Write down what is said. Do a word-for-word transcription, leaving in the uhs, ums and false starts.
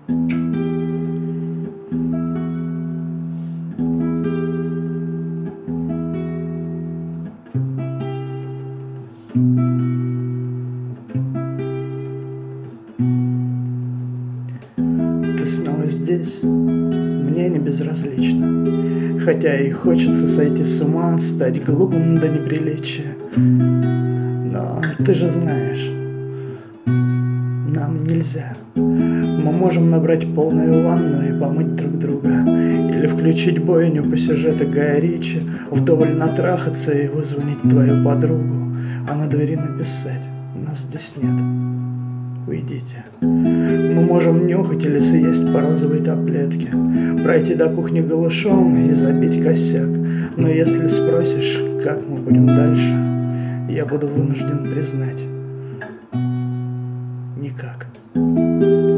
Ты снова здесь, мне не безразлично, хотя и хочется сойти с ума, стать глупым до неприличия. Но ты же знаешь, нам нельзя. Мы можем набрать полную ванну и помыть друг друга, или включить бойню по сюжету Гая Ричи, вдоволь натрахаться и вызвонить твою подругу, а на двери написать: нас здесь нет, уйдите. Мы можем нюхать или съесть по розовой таблетке, пройти до кухни голышом и забить косяк. Но если спросишь, как мы будем дальше, я буду вынужден признать: никак.